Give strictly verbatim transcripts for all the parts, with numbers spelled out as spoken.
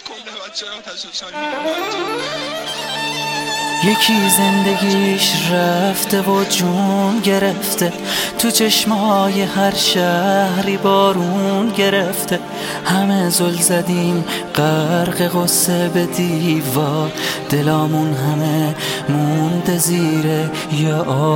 کل بچه ها تشویشانی. یکی زندگیش رفته و جون گرفته، تو چشمای هر شهری بارون گرفته. همه زل زدیم غرق غصه به دیوار، دلامون همه مونده زیر یه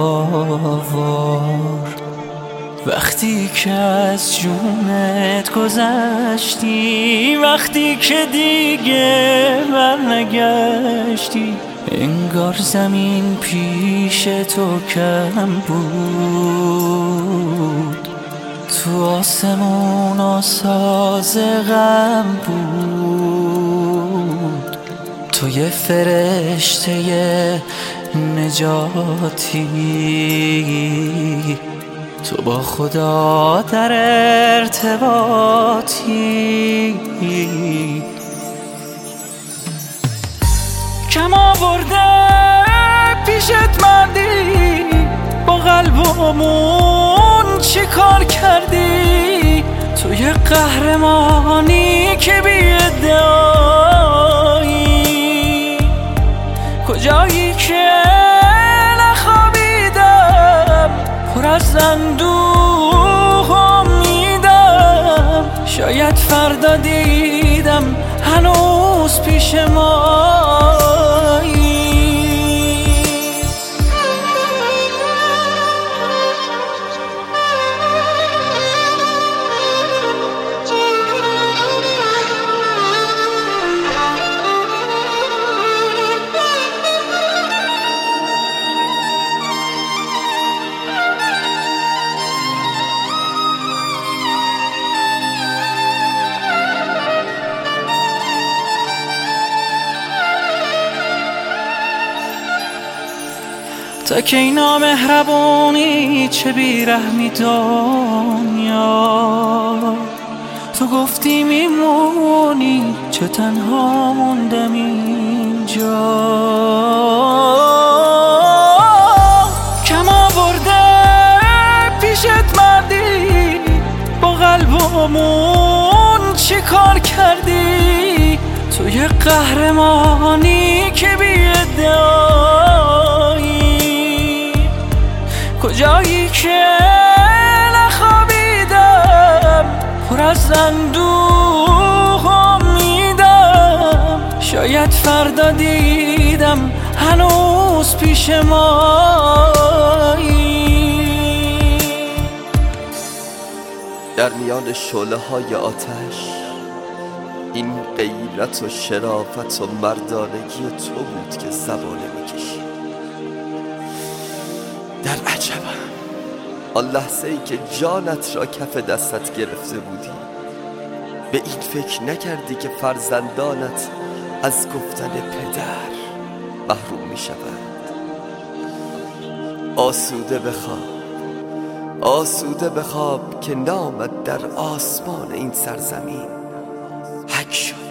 آوار. وقتی که از جونت گذشتی، وقتی که دیگه برنگشتی، انگار زمین پیش تو کم بود، تو آسمون آساز غم بود. تو یه فرشته نجاتی، تو با خدا در ارتباطی. کم آورده پیشت مردی، با قلبمون چی کار کردی؟ تو یه قهرمانی که بی ادعایی، کجایی که نخوابیدم پر از اندوه امیدم، شاید فردا دیدم هنوز پیش مایی. تا که اینا مهربونی چه بیرحمی دنیا، تو گفتی میمونی چه تنها موندم اینجا. کم آورده پیشت مردی، با قلبمون چی کار کردی؟ تو یه قهرمانی که بی ادعایی، کجایی که نخوابیدم پر از اندوه امیدم، شاید فردا دیدم هنوز پیش مایی. در میان شعله های آتش این غیرت و شرافت و مردانگی تو بود که زبانه میکشی. در عجبم آن لحظه ای که جانت را کف دستت گرفته بودی، به این فکر نکردی که فرزندانت از گفتن پدر محروم می شوند. آسوده بخواب، آسوده بخواب که نامت در آسمان این سرزمین حک شد.